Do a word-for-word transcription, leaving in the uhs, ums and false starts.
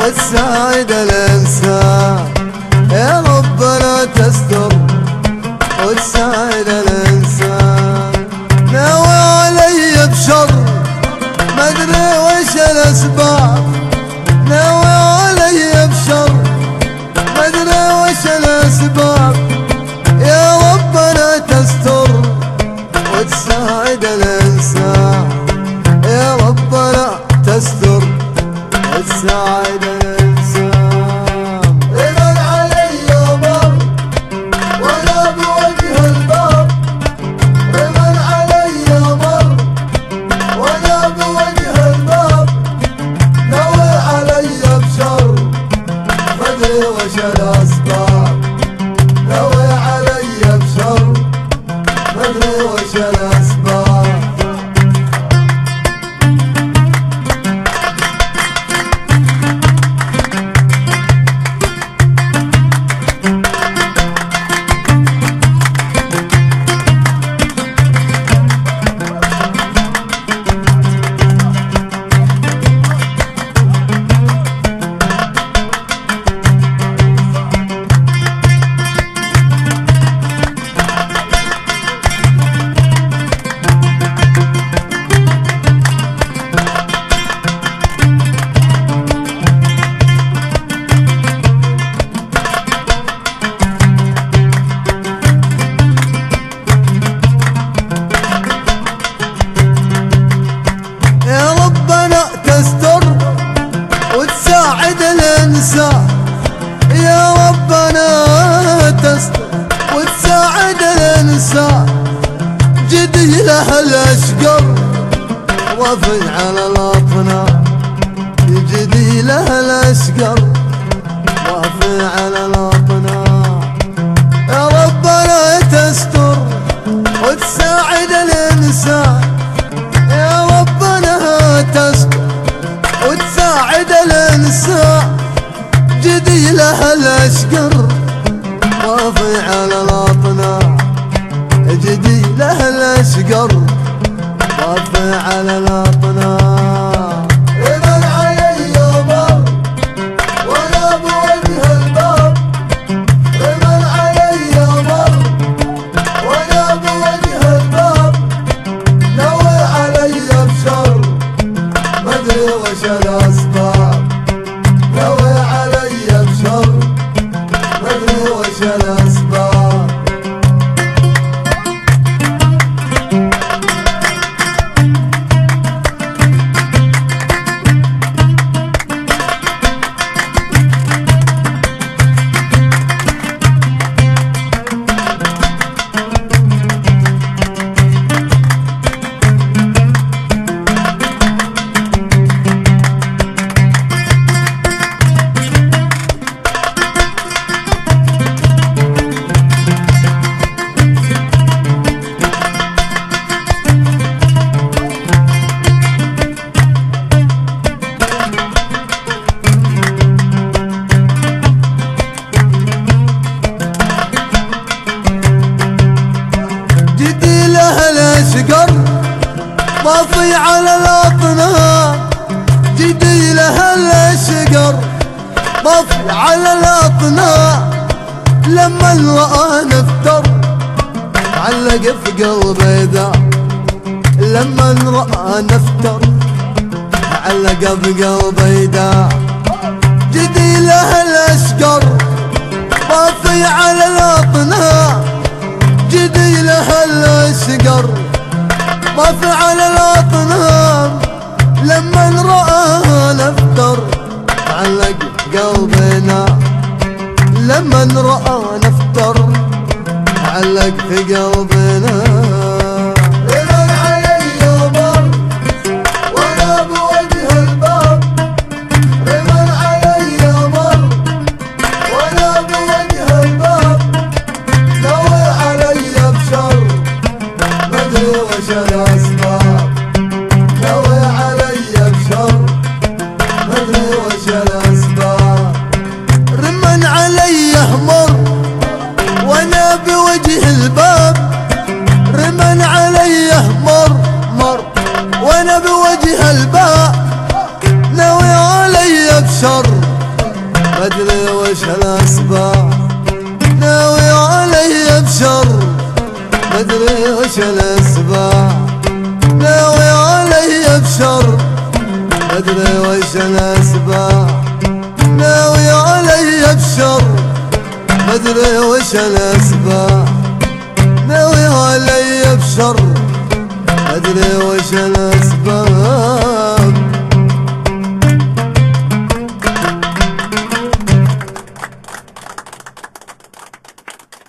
وتساعد الإنسان. يا ربنا تستر وتساعد الإنسان. ناوي علي بشر ما أدري وش الأسباب، ناوي علي بشر ما أدري وش الأسباب. يا ربنا تستر وتساعد الإنسان. يا ربنا تستر وتساعد الإنسان. لمن علي مر ولا بوجه الباب، لمن علي مر ولا بوجه الباب. نوي علي بشر ما ادري وش الأسباب، نوي علي بشر ما ادري وش الأسباب. وتساعد الإنسان. يا ربنا تستر وتساعد الإنسان. جدي له الأشقر وافن على الأطنان، جدي له الأشقر وافن على الأطنان. يا ربنا تستر وتساعد الإنسان. يا ربنا تستر وتساعد الإنسان. جدي له الأشقر وافي على الأطنان، جدي له الأشقر وافي على الأطنان. لمن علي مر ولا بوجه الباب، لمن علي مر ولا بوجه الباب. نوي علي بشر ما ادري وش الأسباب، نوي علي بشر ما ادري وش الأسباب. طافي على الأطنان، جدي له الأشقر طافي على الأطنان. لما رأى نفتر علق في قلبي ذا، لما رأى نفتر علق في قلبي ذا. جدي له الأشقر طافي على الأطنان، جدي له الأشقر طافي على الأطنان. لما رأى نفتر علق قلبنا، لما رأى نفتر علق في قلبنا. لمن علي مر ولا بوجه الباب، لمن علي مر ولا بوجه الباب. نوي علي بشر ما ادري وش الأسباب، نوي علي بشر ما ادري وش الأسباب. رمن علي احمر وانا بوجه الباب، رمن مدري وش الاسباب ناوي علي بشر مدري وش الاسباب ناوي علي بشر مدري وش الاسباب ناوي علي بشر مدري وش الاسباب